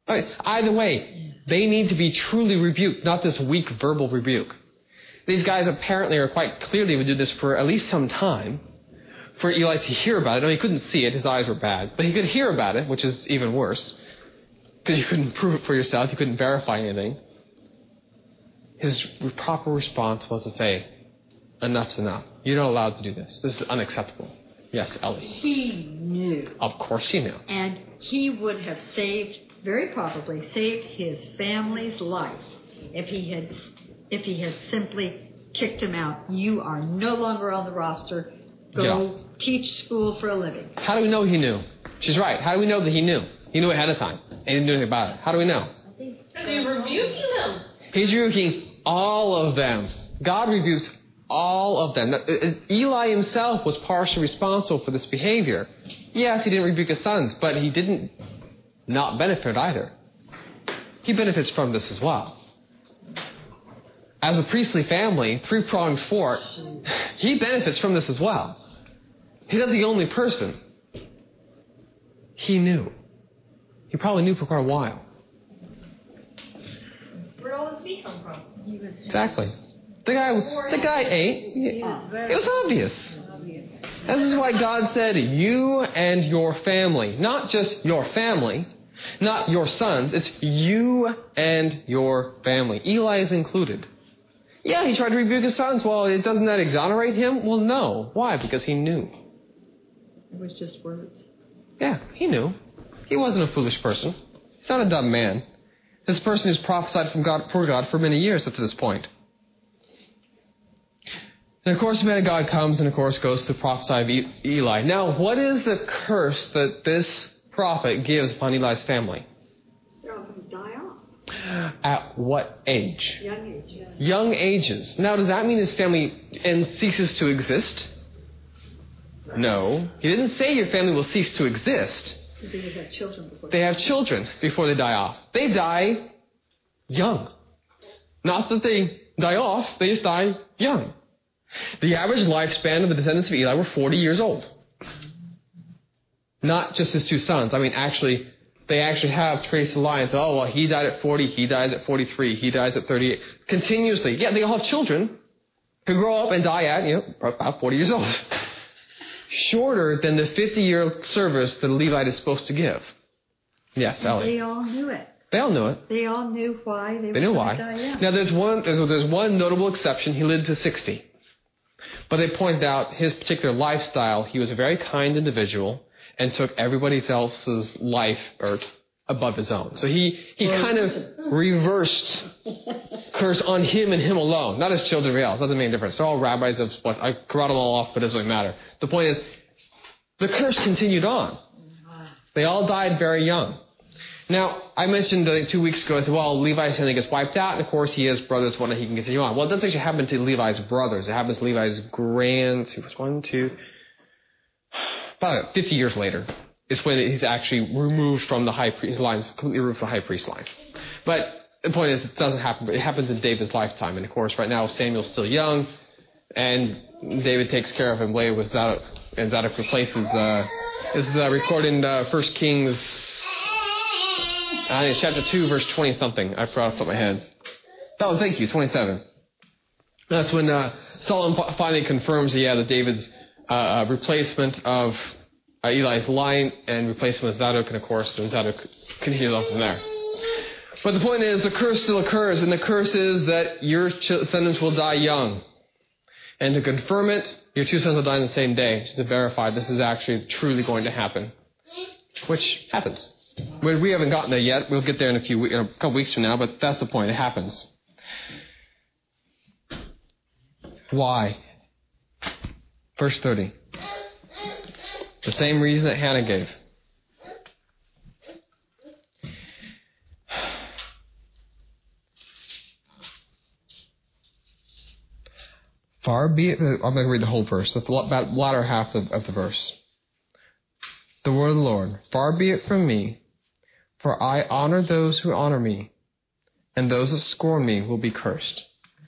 Either way, they need to be truly rebuked, not this weak verbal rebuke. These guys apparently are quite clearly would do this for at least some time, for Eli to hear about it. No, he couldn't see it. His eyes were bad. But he could hear about it, which is even worse, because you couldn't prove it for yourself. You couldn't verify anything. His proper response was to say, enough's enough. You're not allowed to do this. This is unacceptable. Yes, Ellie. He knew. Of course he knew. And he would have very probably saved his family's life if he had simply kicked him out. You are no longer on the roster. Go teach school for a living. How do we know he knew? She's right. How do we know that he knew? He knew ahead of time. And he didn't do anything about it. How do we know? Because he's rebuking them. He's rebuking all of them. God rebuked all of them. Eli himself was partially responsible for this behavior. Yes, he didn't rebuke his sons, but he didn't not benefit either. He benefits from this as well. As a priestly family, three-pronged fork, he benefits from this as well. He's not the only person. He knew. He probably knew for quite a while. Where'd all this meat come from? Exactly. The guy ate. It was obvious. This is why God said, you and your family. Not just your family. Not your sons. It's you and your family. Eli is included. Yeah, he tried to rebuke his sons. Well, doesn't that exonerate him? Well, no. Why? Because he knew. It was just words. Yeah, he knew. He wasn't a foolish person. He's not a dumb man. This person has prophesied for God for many years up to this point. And of course, the man of God comes and of course goes to prophesy of Eli. Now, what is the curse that this prophet gives upon Eli's family? They're all going to die off. At what age? Young ages. Young ages. Now, does that mean his family ceases to exist? No. He didn't say your family will cease to exist. They have children before they have children before they die off. They die young. Not that they die off, they just die young. The average lifespan of the descendants of Eli were 40 years old. Not just his two sons. I mean, they actually have traced the lines. Oh, well, he died at 40, he dies at 43, he dies at 38. Continuously. Yeah, they all have children who grow up and die at, about 40 years old. Shorter than the 50-year service that a Levite is supposed to give. Yes, Ellie. They all knew it. They all knew it. They all knew why they knew were why. going to die young. Now, there's one notable exception. He lived to 60. But they pointed out his particular lifestyle. He was a very kind individual and took everybody else's life above his own. So he kind of reversed curse on him and him alone, not his children or else. Doesn't make a difference. They're all rabbis of what I brought them all off, but it doesn't really matter. The point is, the curse continued on. They all died very young. Now, I mentioned, I think 2 weeks ago, I said, well, Levi's family gets wiped out, and of course he has brothers, one that he can continue on. Well, it doesn't actually happen to Levi's brothers. It happens to Levi's about 50 years later is when he's actually removed from the high priest line, completely removed from the high priest line. But the point is, it doesn't happen, but it happens in David's lifetime. And of course, right now, Samuel's still young, and David takes care of him later with Zadok, and Zadok replaces, this is recorded in 1 Kings, chapter 2, verse 20-something. I forgot off the top of my head. Oh, thank you, 27. That's when Solomon finally confirms that David's replacement of Eli's line and replacement with Zadok, and of course, Zadok continues on from there. But the point is, the curse still occurs, and the curse is that your descendants will die young. And to confirm it, your two sons will die on the same day, just to verify this is actually truly going to happen. Which happens. We haven't gotten there yet. We'll get there in a couple weeks from now, but that's the point. It happens. Why? Verse 30. The same reason that Hannah gave. Far be it, I'm going to read the whole verse, the latter half of the verse. The word of the Lord, far be it from me, for I honor those who honor me, and those that scorn me will be cursed.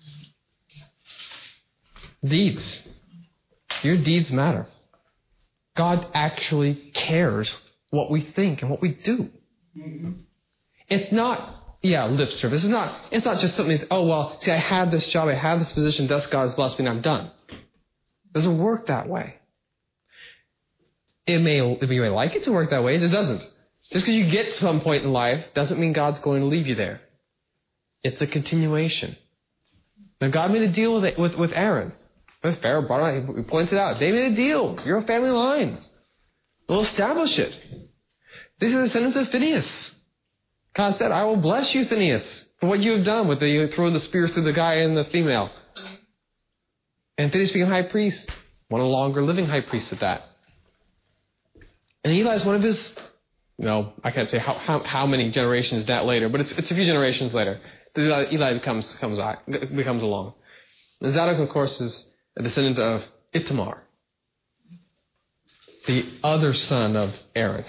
Deeds. Your deeds matter. God actually cares what we think and what we do. Mm-hmm. It's not, lip service. It's not just something, I have this job, I have this position, thus God has blessed me and I'm done. It doesn't work that way. You may like it to work that way, it doesn't. Just because you get to some point in life doesn't mean God's going to leave you there. It's a continuation. Now God made a deal with Aaron. With Pharaoh brought it out, he pointed out, they made a deal. You're a family line. We'll establish it. These are the descendants of Phinehas. God said, I will bless you, Phinehas, for what you have done with you throwing the spears through the guy and the female. And Phinehas became high priest, one of the longer living high priests at that. And Eli is one of his, I can't say how many generations that later, but it's a few generations later. Eli comes along. And Zadok, of course, is a descendant of Ithamar, the other son of Aaron.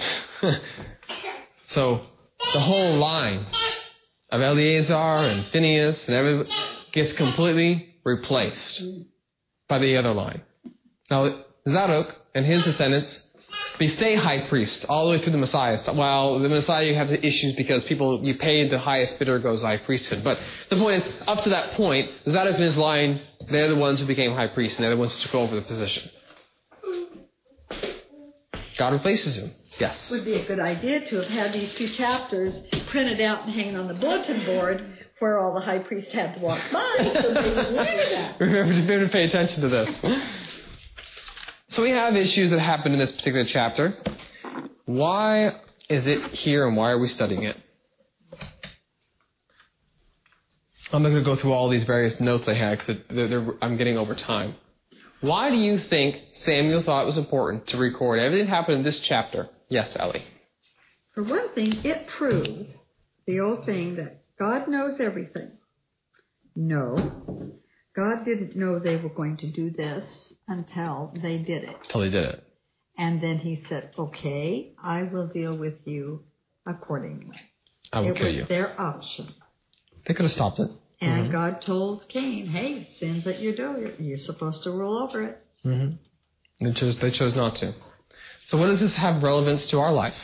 So the whole line of Eleazar and Phinehas and everybody gets completely replaced by the other line. Now Zadok and his descendants, they stay high priests all the way through the Messiah. Well, the Messiah, you have the issues because you pay the highest bidder goes high priesthood. But the point is, up to that point, Zadok and his line, they're the ones who became high priests, and they're the ones who took over the position. God replaces him. Yes. Would be a good idea to have had these 2 chapters printed out and hanging on the bulletin board where all the high priests had to walk by, so they would look at that. Remember to pay attention to this. So we have issues that happen in this particular chapter. Why is it here and why are we studying it? I'm not going to go through all these various notes I had because I'm getting over time. Why do you think Samuel thought it was important to record everything that happened in this chapter? Yes, Ellie. For one thing, it proves the old thing that God knows everything. No, God didn't know they were going to do this until they did it. Until they did it. And then he said, okay, I will deal with you accordingly. I will kill you. It was their option. They could have stopped it. And God told Cain, hey, sins that you're doing, you're supposed to rule over it. Mm-hmm. They chose not to. So what does this have relevance to our life?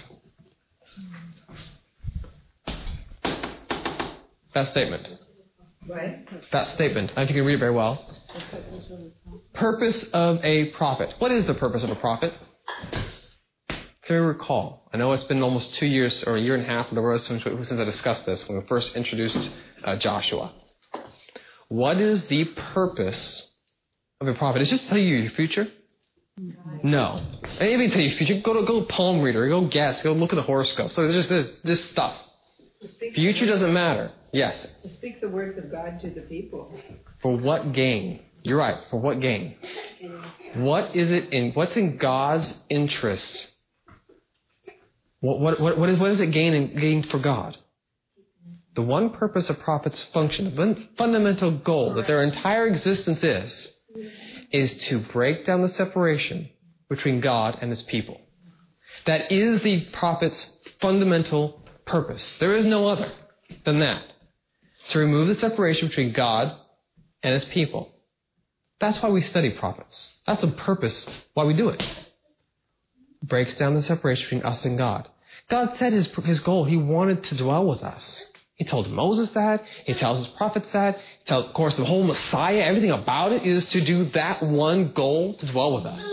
That statement. Right. That statement. I think you can read it very well. Purpose of a prophet. What is the purpose of a prophet? Can we recall? I know it's been almost 2 years or a year and a half whatever it was since I discussed this when we first introduced Joshua. What is the purpose of a prophet? It's just to tell you your future? No. I didn't even tell you your future. Go to palm reader. Go guess. Go look at the horoscope. So there's just this stuff. Future doesn't matter. Yes. To speak the words of God to the people. For what gain? You're right. For what gain? What's in God's interest? What is it gain for God? The one purpose of prophets' function, the fundamental goal that their entire existence is to break down the separation between God and his people. That is the prophet's fundamental purpose. There is no other than that. To remove the separation between God and his people. That's why we study prophets. That's the purpose why we do it. Breaks down the separation between us and God. God said his goal, he wanted to dwell with us. He told Moses that. He tells his prophets that. He tells, of course, the whole Messiah, everything about it is to do that one goal, to dwell with us.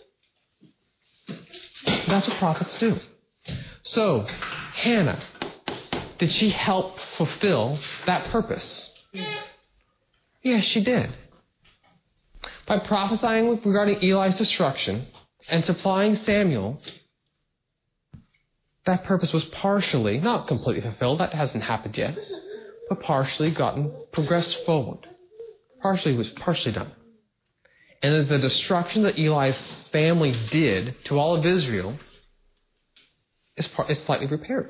That's what prophets do. So, Hannah, did she help fulfill that purpose? Yes, she did. By prophesying regarding Eli's destruction and supplying Samuel, that purpose was partially, not completely fulfilled, that hasn't happened yet, but partially progressed forward. Was partially done. And the destruction that Eli's family did to all of Israel is slightly repaired.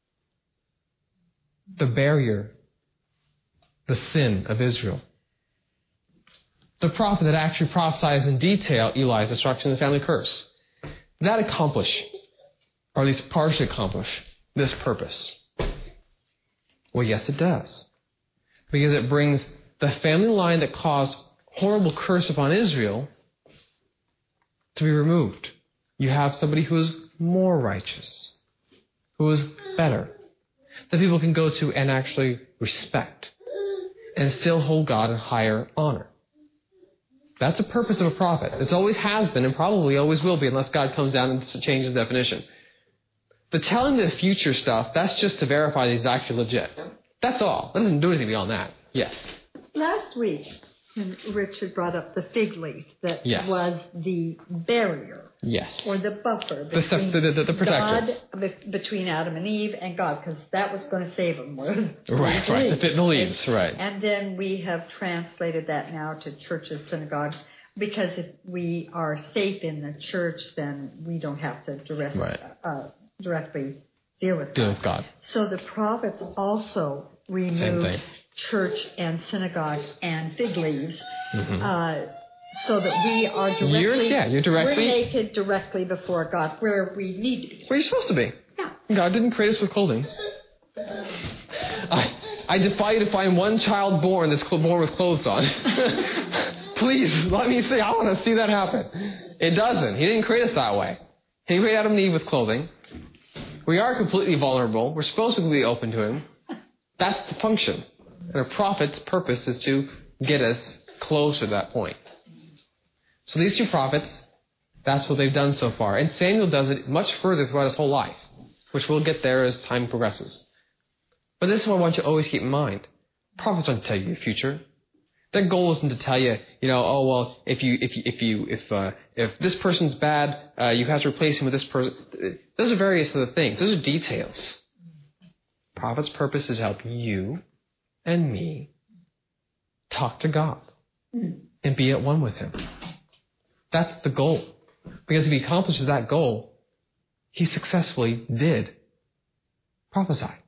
The barrier, the sin of Israel. The prophet that actually prophesies in detail Eli's destruction and the family curse. Did that accomplish, or at least partially accomplish, this purpose? Well, yes, it does. Because it brings the family line that caused horrible curse upon Israel to be removed. You have somebody who is more righteous, who is better. that people can go to and actually respect and still hold God in higher honor. That's the purpose of a prophet. It always has been and probably always will be unless God comes down and changes the definition. But telling the future stuff, that's just to verify that he's actually legit. That's all. It doesn't do anything beyond that. Yes. Last week, Richard brought up the fig leaf that was the barrier. Yes. Or the buffer between the protector. God, between Adam and Eve and God, because that was going to save them. Right. The leaves, right. And then we have translated that now to churches, synagogues, because if we are safe in the church, then we don't have to directly deal with God. So the prophets also removed church and synagogue and fig leaves, so that we are we're naked directly before God, where we need to be. Where you're supposed to be. Yeah. God didn't create us with clothing. I defy you to find one child born that's born with clothes on. Please, let me see. I want to see that happen. It doesn't. He didn't create us that way. He created Adam and Eve with clothing. We are completely vulnerable. We're supposed to be open to him. That's the function. And a prophet's purpose is to get us closer to that point. So these two prophets, that's what they've done so far. And Samuel does it much further throughout his whole life, which we'll get there as time progresses. But this is what I want you to always keep in mind. Prophets don't tell you your future. Their goal isn't to tell you, oh well, if this person's bad, you have to replace him with this person. Those are various other things. Those are details. Prophet's purpose is to help you and me talk to God and be at one with him. That's the goal. Because if he accomplishes that goal, he successfully did prophesy.